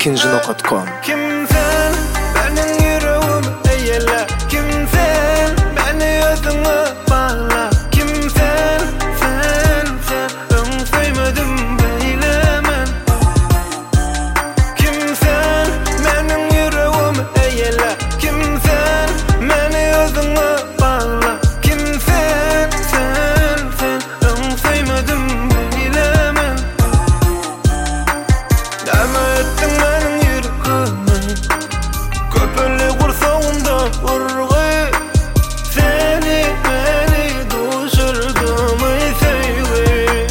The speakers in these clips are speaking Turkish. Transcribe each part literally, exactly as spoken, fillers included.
ikinci nokta com. Kimsen benim yüreğim eyle, kimsen beni özüne bağla, kimsen sen sen ön sevmedim beylemen, kimsen benim yüreğim eyle, kimsen beni özüne bağla, kimsen sen sen ön sevmedim beylemen. Deme ettin benim yüreğimi, köpüklü kursağımda vurgu, seni beni düşürdüm ey sevgi.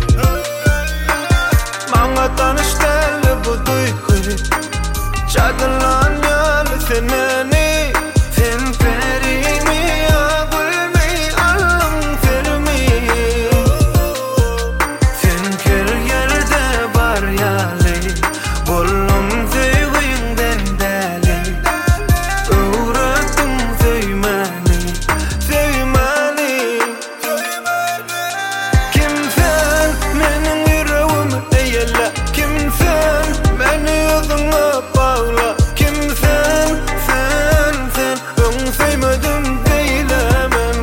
Bana tanıştırdı bu duygu, çadılan yolu sen beni, sen perimi gülmeyi alın serimi, sen kör yerde var yali, buldum sevginden deli, öğrettim sevmeni, sevmeni. Kimsen benim yüreğimi eyle, kimsen beni özüne bağla, kimsen sen sen ön sevmedim beylemen,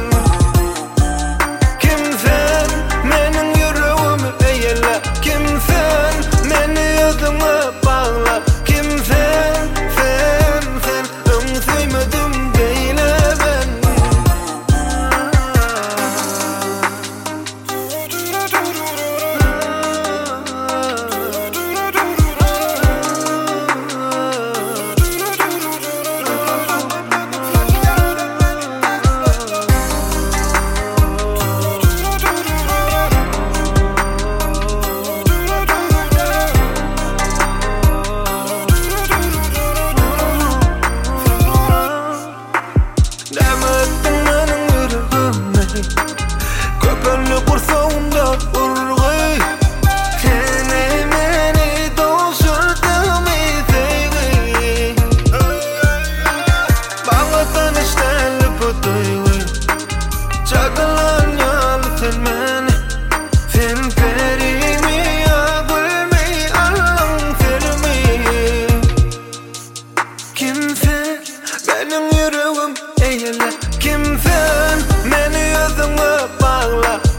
kimsen benim yüreğimi eyle, kimsen beni özüne bağla, kimsen sen sen ön sevmedim beylemen. Demettin benim yüreğimi, köpüklü kursağımda vurgu, seni beni doldurdum ey sevgi. Bana tanıştırdı bu duygu, çadılan yolu sen beni, sen perimi gülmeyi alın serimi. Kimsen benim yüreğim eyle, kimsen beni özüne bağla,